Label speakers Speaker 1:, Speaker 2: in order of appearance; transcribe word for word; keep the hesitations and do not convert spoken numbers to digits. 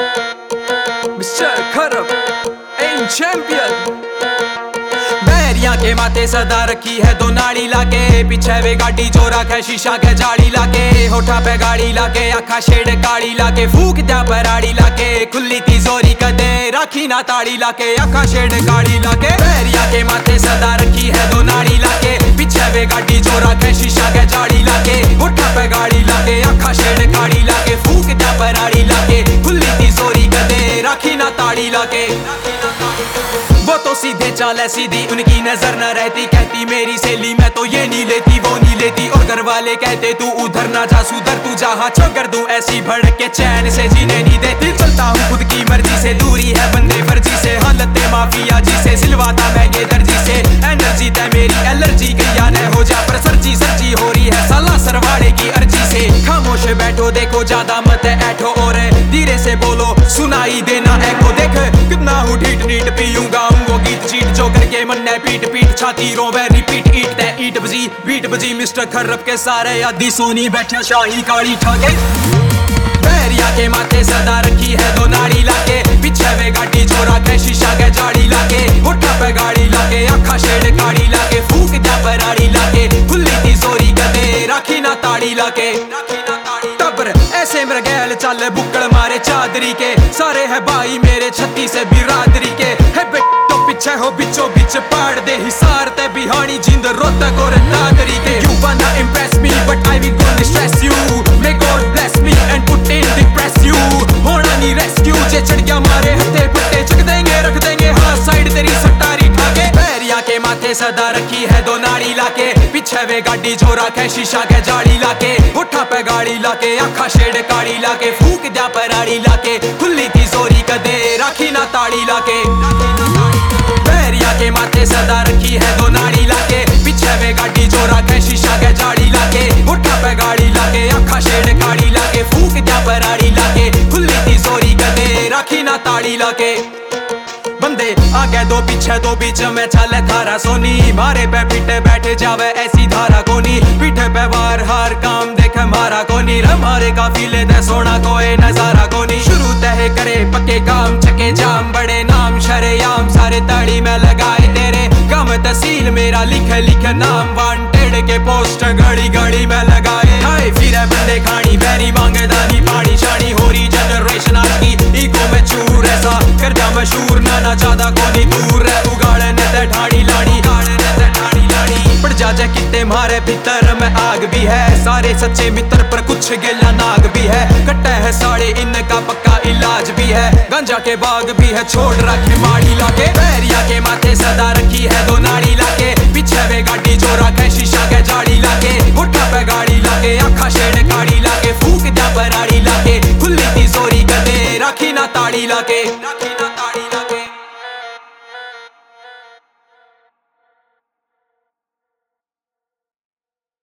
Speaker 1: Mister खरब N champion. Bairiya के माथे सदा रखी है दो नाड़ी लाके, पीछे वे गाड़ी जो रखे शीशा के जाड़ी लाके, होठा पे गाड़ी लाके आखा शेड काड़ी लाके, फूक दिया पराड़ी लाके, खुली तिजोरी कदे राखी ना ताड़ी लाके, आखा शेड काड़ी लाके। बैरिया के माथे सदा रखी है दो नाड़ी लाके, पीछे वे गाड़ी जो रखे शीशा के जाड़ी लाके, होठा पे गाड़ी लाके आखा शेड काड़ी लाके, फूक दिया पराड़ी लाके, खुली तिजोरी कदे राखी ना ताड़ी लाके। वो तो सीधे चाले सीधी उनकी नजर न रहती, कहती मेरी सहेली मैं तो ये नहीं लेती वो नहीं लेती, और घर वाले कहते तू उधर ना जा सुधर तू जहाँ छोड़ दूं ऐसी भड़क के चैन से जीने नहीं देती। चलता हूँ खुद की मर्जी से, दूरी है बंदे फर्जी से, हालत माफिया जी से सिलवाता महंगे दर्जी से, एनर्जी तय मेरी एलर्जी गैया न हो जा, पर सर्जी सर्जी हो रही है साला सरवाड़े की अर्जी से। खामोश बैठो देखो ज्यादा मत ऐठो और धीरे से बोलो सुनाई देना एको, देख कितना हूँ ढीट नीट पीऊंगा वो गीत चीट जो करके मन ने पीट पीट छाती रोवे रिपीट ईट ते ईट बजी बीट बजी मिस्टर खर्रब के सारे आदि सोनी बैठे शाही काली ठाके। बैरिया के माथे सदा रखी है दो नाड़ी लाके, पीछे वे गाड़ी जो रखे शीशा के जाड़ी लाके, होठा पे गाड़ी लाके आखा शेड काड़ी लाके, फूक दिया पराड़ी लाके, खुली तिजोरी कदे राखी ना ताड़ी लाके। टब्बर ऐसे मृगैल चल बुक्कड़ मारे चादरी के, सारे है भाई मेरे छत्ती से बिरादरी के, है बेटो पीछे हो बिचो बिच पाड़ दे हिसार ते बिहानी जिंद रोतक और नादरी के। You wanna impress me but I will gonna stress you, may God bless me and put in depress you, होना नहीं rescue जे चढ़ गया मारे हत्थे पट्टे चक देंगे रख देंगे हाँ साइड तेरी सटारी ठाके। बैरिया के माथे सदा रखी है दो नाड़ी लाके, पीछे वे गाड़ी जो रखे शीशा के जाड़ी लाके, होठा पे गाड़ी लाके आखा शेड काड़ी लाके, फूक दिया पराड़ी लाके, खुली तिजोरी कदे राखी ना ताड़ी लाके। बैरिया के माथे सदा रखी है दो नाड़ी लाके, पीछे वे गाड़ी जो रखे शीशा के जाड़ी लाके, होठा पे गाड़ी लाके आखा शेड काड़ी लाके, फूक दिया पराड़ी लाके, खुली तिजोरी कदे राखी ना ताड़ी लाके। बंदे आगे दो पीछे दो बीच में चले थारा सोनी, मारे पे पीटे बैठे जावे ऐसी धारा कोनी, पीठे पे वार हार काम देखे मारा कोनी, हमारे काफिले दे सोना कोई नजारा कोनी। शुरू तय करे पक्के काम चके जाम बड़े नाम शरेआम सारे ताड़ी में लगाए तेरे, कम तहसील मेरा लिखे लिखे नाम, वांटेड के पोस्टर घड़ी घड़ी में लगाए, हाय फिर बंदे खानी बैरी मांगे दानी पानी शानी, हो रही जनरेशन आज की ईगो में चूर, ऐसा कर जा मशहूर ना ना ज्यादा कोनी दूर है, उगाड़े ने ते ठाड़ी लाड़ी गाड़े ने ते ठाड़ी लाड़ी, पड़ जा जा कितने मारे भीतर में आग भी है, सारे सच्चे मित्र पर कुछ गिला नाग भी है, कट्टा है साड़े इनका पक्का इलाज भी है, गंजा के बाग भी है छोड़ रखे माड़ी लाके। बैरिया के माथे सदा रखी है दो नाड़ी लाके, पीछे वे गाड़ी जो रखे